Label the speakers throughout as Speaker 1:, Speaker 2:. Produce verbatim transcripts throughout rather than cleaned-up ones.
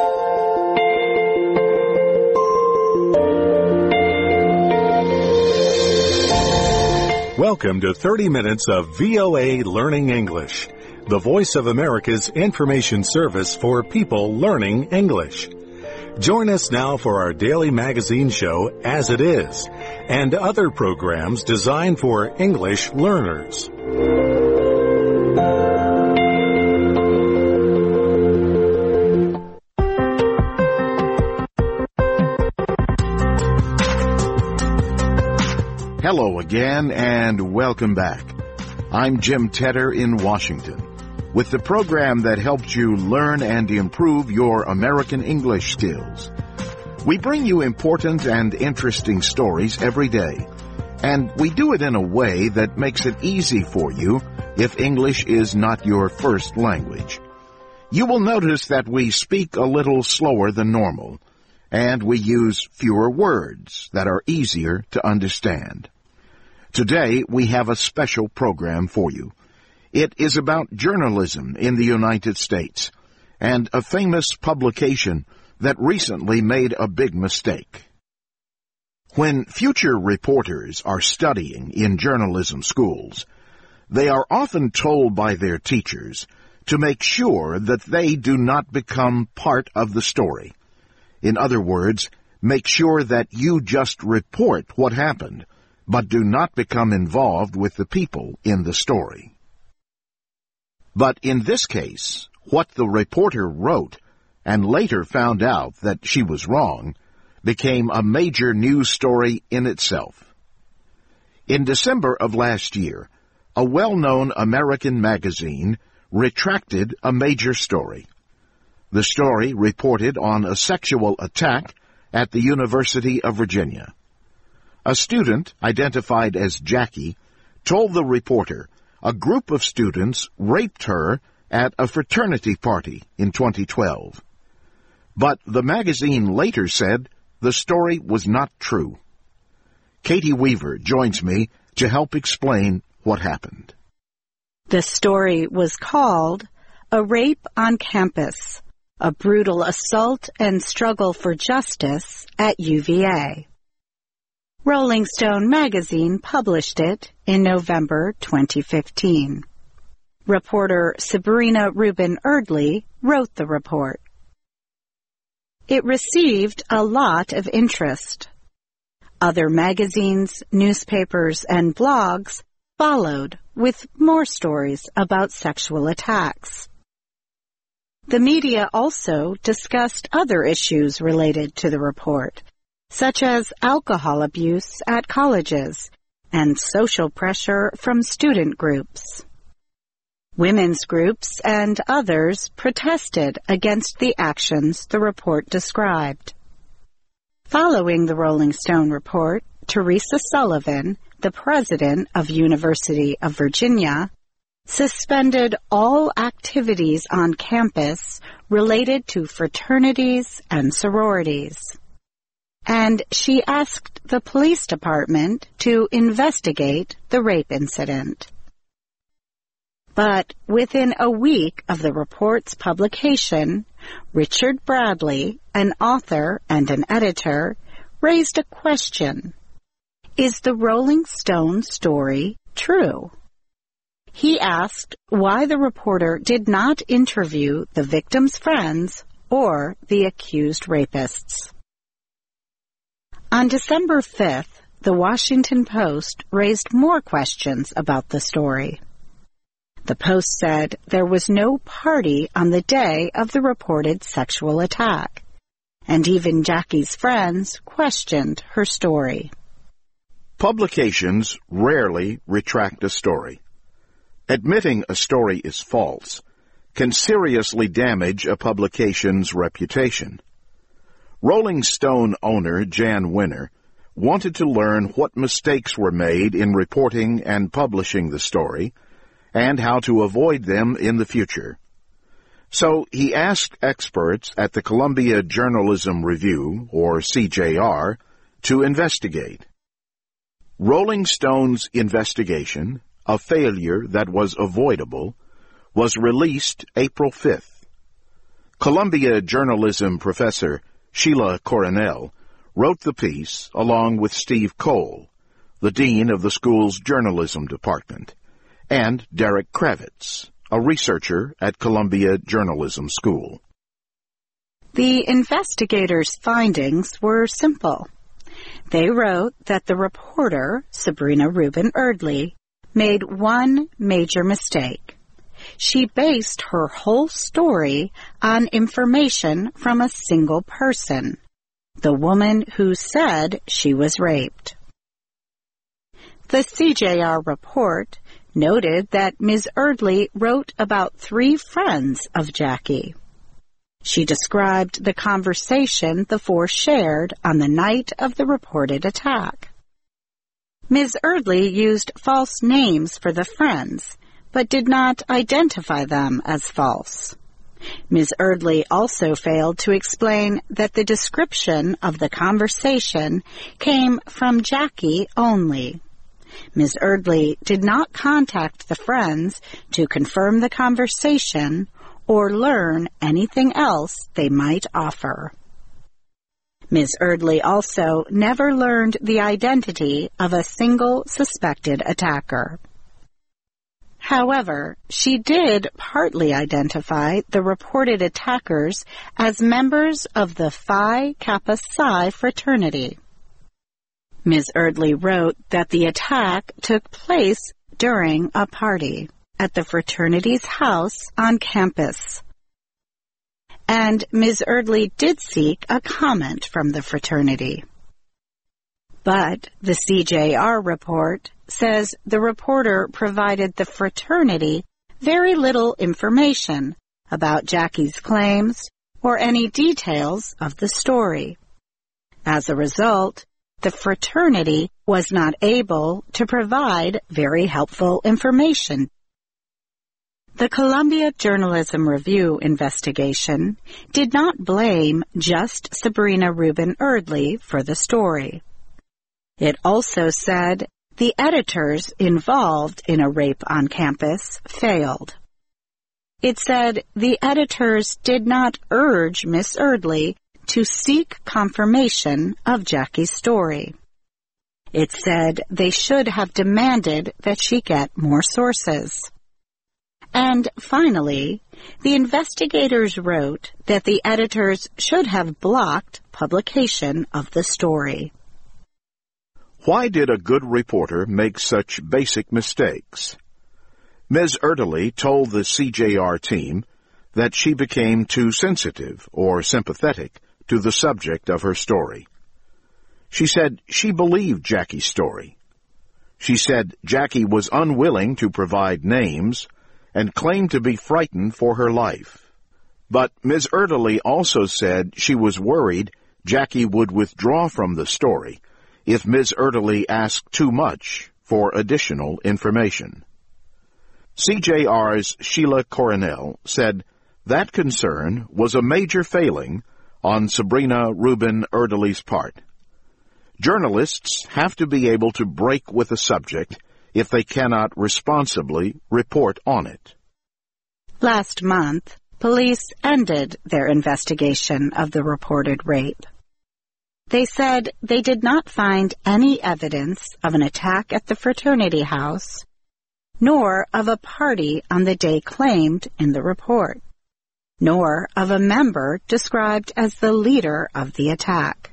Speaker 1: Welcome to thirty minutes of V O A Learning English, the voice of America's information service for people learning English. Join us now for our daily magazine show, As It Is, and other programs designed for English learners.
Speaker 2: Hello again, and welcome back. I'm Jim Tedder in Washington with the program that helps you learn and improve your American English skills. We bring you important and interesting stories every day, and we do it in a way that makes it easy for you if English is not your first language. You will notice that we speak a little slower than normal, and we use fewer words that are easier to understand. Today, we have a special program for you. It is about journalism in the United States and a famous publication that recently made a big mistake. When future reporters are studying in journalism schools, they are often told by their teachers to make sure that they do not become part of the story. In other words, make sure that you just report what happened, but do not become involved with the people in the story. But in this case, what the reporter wrote, and later found out that she was wrong, became a major news story in itself. In December of last year, a well-known American magazine retracted a major story. The story reported on a sexual attack at the University of Virginia. A student, identified as Jackie, told the reporter a group of students raped her at a fraternity party in twenty twelve. But the magazine later said the story was not true. Katie Weaver joins me to help explain what happened.
Speaker 3: The story was called A Rape on Campus, a Brutal Assault and Struggle for Justice at U V A. Rolling Stone magazine published it in November twenty fifteen. Reporter Sabrina Rubin Erdley wrote the report. It received a lot of interest. Other magazines, newspapers, and blogs followed with more stories about sexual attacks. The media also discussed other issues related to the report, such as alcohol abuse at colleges and social pressure from student groups. Women's groups and others protested against the actions the report described. Following the Rolling Stone report, Teresa Sullivan, the president of University of Virginia, suspended all activities on campus related to fraternities and sororities. And she asked the police department to investigate the rape incident. But within a week of the report's publication, Richard Bradley, an author and an editor, raised a question. Is the Rolling Stone story true? He asked why the reporter did not interview the victim's friends or the accused rapists. On December fifth, the Washington Post raised more questions about the story. The Post said there was no party on the day of the reported sexual attack, and even Jackie's friends questioned her story.
Speaker 2: Publications rarely retract a story. Admitting a story is false can seriously damage a publication's reputation. Rolling Stone owner Jan Winner wanted to learn what mistakes were made in reporting and publishing the story and how to avoid them in the future. So he asked experts at the Columbia Journalism Review, or C J R, to investigate. Rolling Stone's investigation, a failure that was avoidable, was released April fifth. Columbia journalism professor Sheila Coronel wrote the piece along with Steve Cole, the dean of the school's journalism department, and Derek Kravitz, a researcher at Columbia Journalism School.
Speaker 3: The investigators' findings were simple. They wrote that the reporter, Sabrina Rubin Erdely, made one major mistake. She based her whole story on information from a single person, the woman who said she was raped. The C J R report noted that Miz Erdely wrote about three friends of Jackie. She described the conversation the four shared on the night of the reported attack. Miz Erdely used false names for the friends, but did not identify them as false. Miz Erdely also failed to explain that the description of the conversation came from Jackie only. Miz Erdely did not contact the friends to confirm the conversation or learn anything else they might offer. Miz Erdely also never learned the identity of a single suspected attacker. However, she did partly identify the reported attackers as members of the Phi Kappa Psi fraternity. Miz Erdely wrote that the attack took place during a party at the fraternity's house on campus. And Miz Erdely did seek a comment from the fraternity. But the C J R report says the reporter provided the fraternity very little information about Jackie's claims or any details of the story. As a result, the fraternity was not able to provide very helpful information. The Columbia Journalism Review investigation did not blame just Sabrina Rubin Erdely for the story. It also said the editors involved in a rape on campus failed. It said the editors did not urge Miss Erdely to seek confirmation of Jackie's story. It said they should have demanded that she get more sources. And finally, the investigators wrote that the editors should have blocked publication of the story.
Speaker 2: Why did a good reporter make such basic mistakes? Miz Erdely told the C J R team that she became too sensitive or sympathetic to the subject of her story. She said she believed Jackie's story. She said Jackie was unwilling to provide names and claimed to be frightened for her life. But Miz Erdely also said she was worried Jackie would withdraw from the story if Miz Erdely asked too much for additional information. C J R's Sheila Coronel said that concern was a major failing on Sabrina Rubin Erdely's part. Journalists have to be able to break with a subject if they cannot responsibly report on it.
Speaker 3: Last month, police ended their investigation of the reported rape. They said they did not find any evidence of an attack at the fraternity house, nor of a party on the day claimed in the report, nor of a member described as the leader of the attack.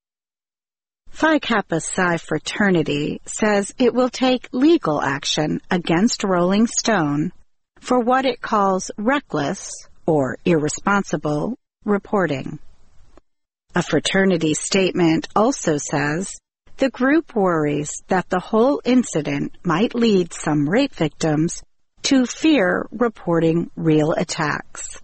Speaker 3: Phi Kappa Psi fraternity says it will take legal action against Rolling Stone for what it calls reckless or irresponsible reporting. A fraternity statement also says the group worries that the whole incident might lead some rape victims to fear reporting real attacks.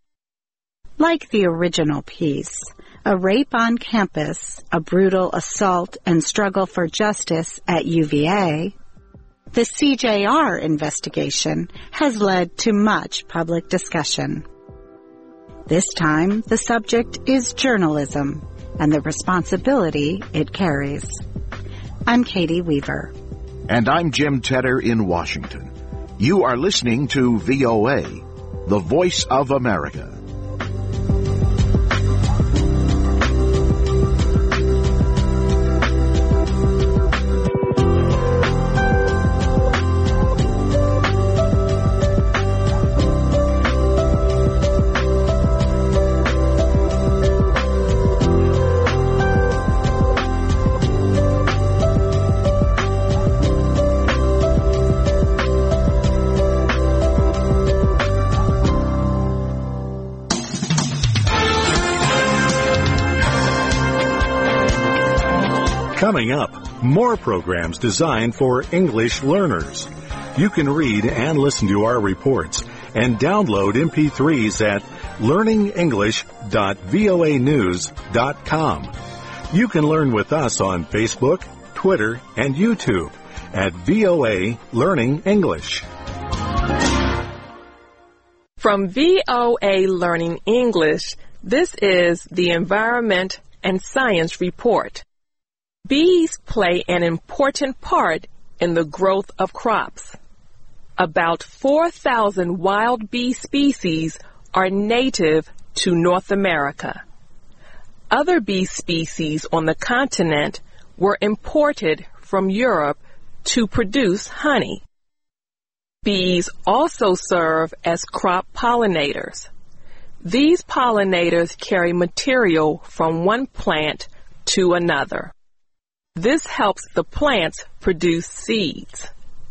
Speaker 3: Like the original piece, A Rape on Campus, A Brutal Assault and Struggle for Justice at U V A, the C J R investigation has led to much public discussion. This time, the subject is journalism and the responsibility it carries. I'm Katie Weaver.
Speaker 2: And I'm Jim Tedder in Washington. You are listening to V O A, the Voice of America.
Speaker 1: Coming up, more programs designed for English learners. You can read and listen to our reports and download M P threes at learning english dot voa news dot com. You can learn with us on Facebook, Twitter, and YouTube at V O A Learning English.
Speaker 4: From V O A Learning English, this is the Environment and Science Report. Bees play an important part in the growth of crops. About four thousand wild bee species are native to North America. Other bee species on the continent were imported from Europe to produce honey. Bees also serve as crop pollinators. These pollinators carry material from one plant to another. This helps the plants produce seeds.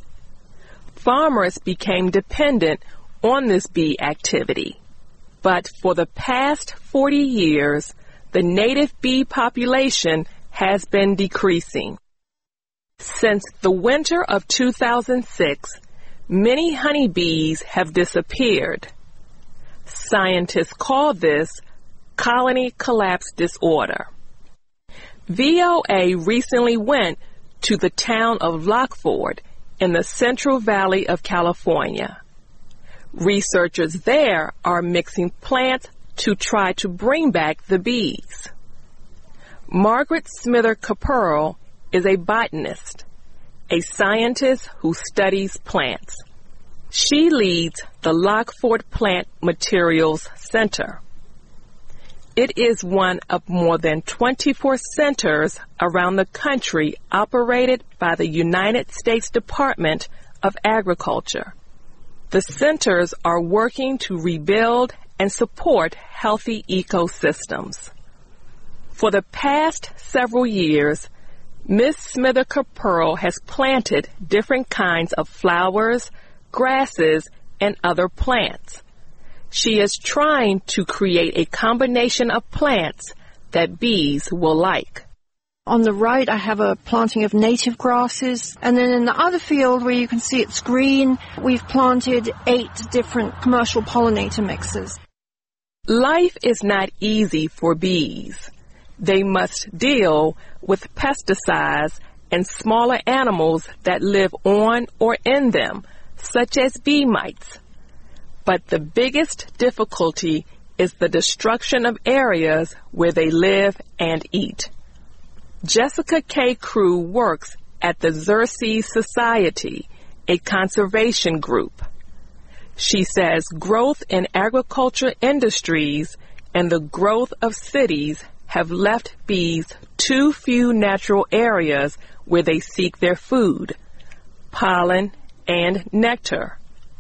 Speaker 4: Farmers became dependent on this bee activity, but for the past forty years, the native bee population has been decreasing. Since the winter of two thousand six, many honeybees have disappeared. Scientists call this colony collapse disorder. V O A recently went to the town of Lockford in the Central Valley of California. Researchers there are mixing plants to try to bring back the bees. Margaret Smither Caperl is a botanist, a scientist who studies plants. She leads the Lockford Plant Materials Center. It is one of more than twenty-four centers around the country operated by the United States Department of Agriculture. The centers are working to rebuild and support healthy ecosystems. For the past several years, Miz Smither Caperl has planted different kinds of flowers, grasses, and other plants. She is trying to create a combination of plants that bees will like.
Speaker 5: On the right, I have a planting of native grasses. And then in the other field where you can see it's green, we've planted eight different commercial pollinator mixes.
Speaker 4: Life is not easy for bees. They must deal with pesticides and smaller animals that live on or in them, such as bee mites. But the biggest difficulty is the destruction of areas where they live and eat. Jessica K. Crew works at the Xerces Society, a conservation group. She says growth in agriculture industries and the growth of cities have left bees too few natural areas where they seek their food, pollen, and nectar.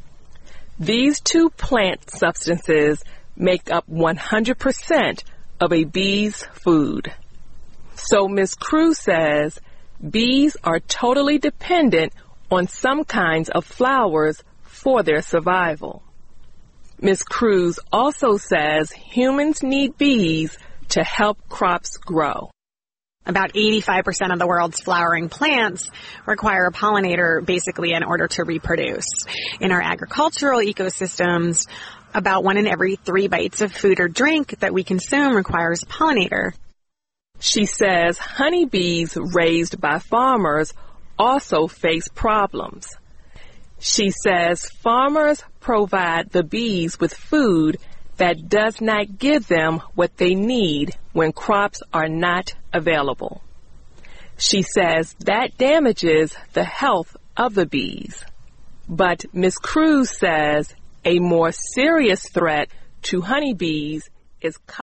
Speaker 4: These two plant substances make up one hundred percent of a bee's food. So Miz Crew says bees are totally dependent on some kinds of flowers for their survival. Miz Crew also says humans need bees to help crops grow.
Speaker 6: About eighty-five percent of the world's flowering plants require a pollinator basically in order to reproduce. In our agricultural ecosystems, about one in every three bites of food or drink that we consume requires a pollinator.
Speaker 4: She says honeybees raised by farmers also face problems. She says farmers provide the bees with food that does not give them what they need when crops are not available. She says that damages the health of the bees. But Miz Crew says a more serious threat to honeybees is